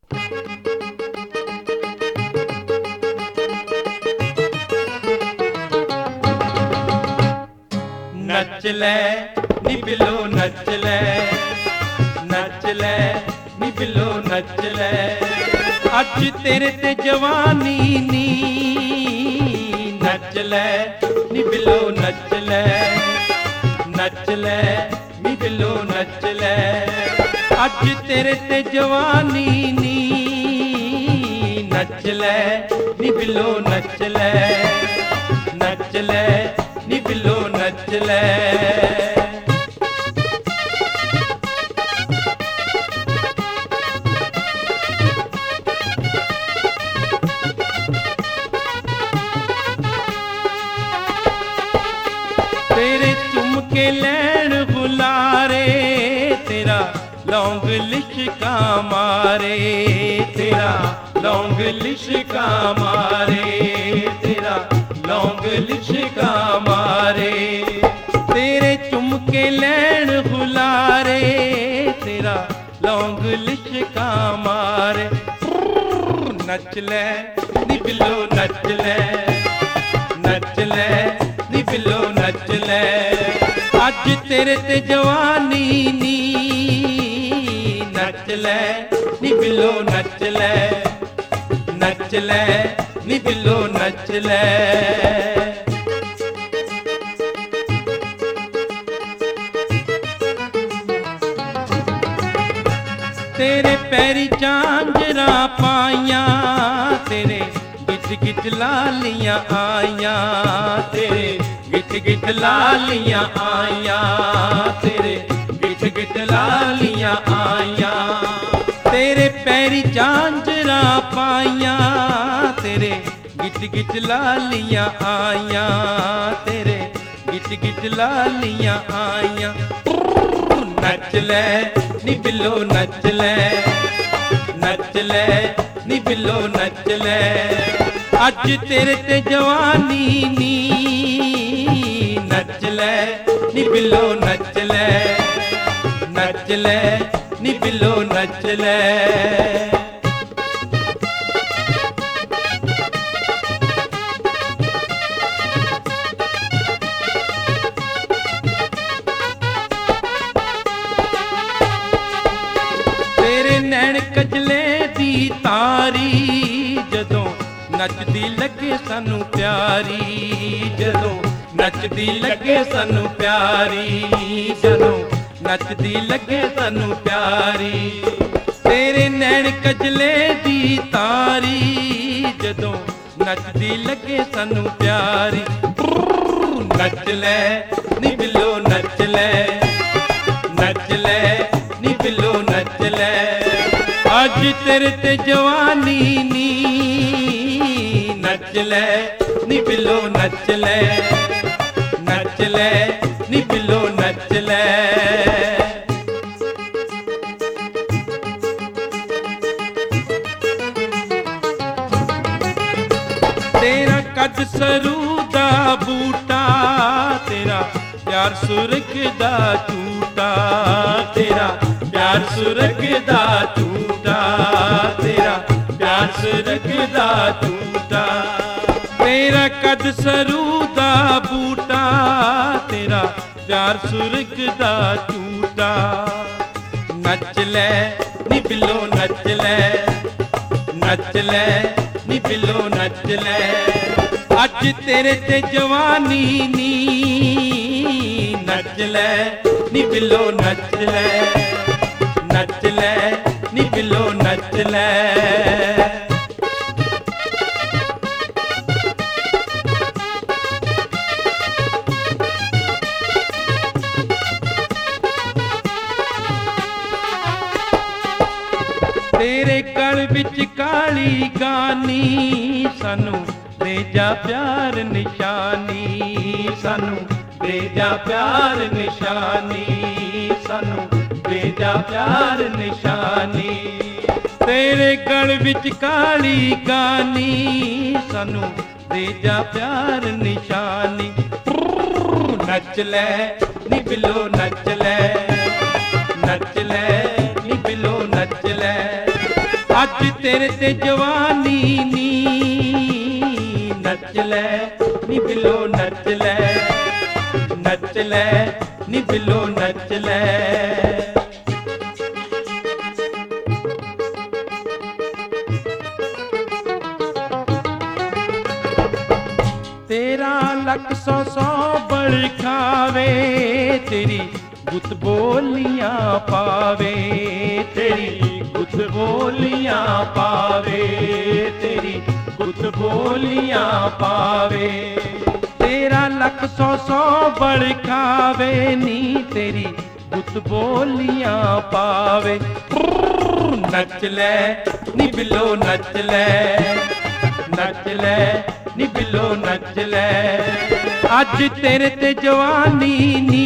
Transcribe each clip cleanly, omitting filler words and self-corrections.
नच ले नी बिलो नच ले, नच ले नी बिलो नच ले, अज तेरे ते जवानी नी। नच ले नी बिलो नच ले, नच ले नी बिलो नच ले, अज तेरे ते जवानी नी। नच ले नी बिलो नच ले, नच ले नी बिलो नच ले। तेरे चुम के लैन गुलारे, तेरा लौंग लिशका मारे, तेरा लौंग लिशका मारे, तेरा लौंग लिशका मारे। तेरे चुम के लैन गुलारे, तेरा लौंग लिशका मारे। नच ले नी बिलो नच ले, नच ले नी बिलो नच ले, अज तेरे ते जवानी नी। नच ले नी बिलो नच ले, नच ले नी बिलो नच ले। तेरे पैरी झांझरा पाइयां, तेरे गिच गिच लालियां आइयां, तेरे गिच गिच लालियां आइयां, तेरे गिच गिच लालियां आइयां। तेरे पैरी झांझरा पाइयां, तेरे गिच गिच लालियां आइयां, तेरे गिच गिच लालियां आइयां। नच ले नी बिलो नच ले, नच ले नी बिलो नच ले, अज तेरे ते जवानी नी। नच ले नी बिलो नच ले, नच ले नी बिलो नच ले। नैन कजले दी तारी, जदों नचदी लगे सानू प्यारी, जदों नचदी लगे सानू प्यारी, जदों नचदी लगे सानू प्यारी। तेरे नैन कजले दी तारी, जदों नचदी लगे सानू प्यारी। नच ले नी बिलो नच ले, नच ले नी बिलो नच ले, अज तेरे ते जवानी नी। नच ले नी बिलो नच ले, नच ले नी बिलो नच ले। तेरा कद सरू दा बूटा, तेरा प्यार सुरग दा झूठा, तेरा प्यार सुरग दा झूठा, तेरा प्यार सुरग दा झूठा। तेरा कद सरू दा बूटा, तेरा प्यार सुरग दा झूठा। नच ले नी बिलो नच ले, नच ले नी बिलो नच ले, अज तेरे ते जवानी नी। नच ले नी बिलो नच ले, नच ले नी बिलो नच ले। तेरे गल विच काली गानी, सानू दे जा प्यार निशानी, सानू दे जा प्यार निशानी, सानू दे जा प्यार निशानी। तेरे गल विच काली गानी, सानू दे जा प्यार निशानी। नच ले नी बिलो नच ले, नच ले नी बिलो नच ले, अज ਅੱਜ ਤੇਰੇ ਤੇ ਜਵਾਨੀ ਨੀ ਨੱਚ ਲੈ ਨੀ ਬਿੱਲੋ ਨੱਚ ਲੈ ਨੱਚ ਲੈ ਨੀ ਬਿੱਲੋ ਨੱਚ ਲੈ तेरा लक सौ सौ बड़ खावे तेरी गुत बोलियां पावे तेरी गुत बोलियां पावे तेरी गुत बोलियां पावे तेरा लक सौ सौ बड़ खावे नी तेरी गुत बोलियां पावे नच ले नी बिल्लो नच ले नच ले नी बिल्लो नच ले अज तेरे ते जवानी नी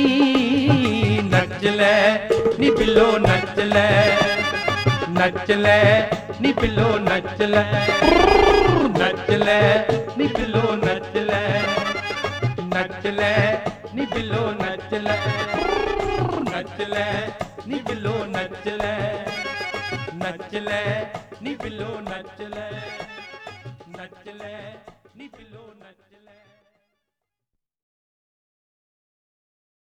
नच ले नी बिल्लो नच ले नच ले नी बिल्लो नच ले नच ले नी बिल्लो नच ले नच ले नी बिल्लो नच ले नच ले नी बिल्लो नच ले नच ले नी बिल्लो नच ले नच ले नी बिल्लो नच ले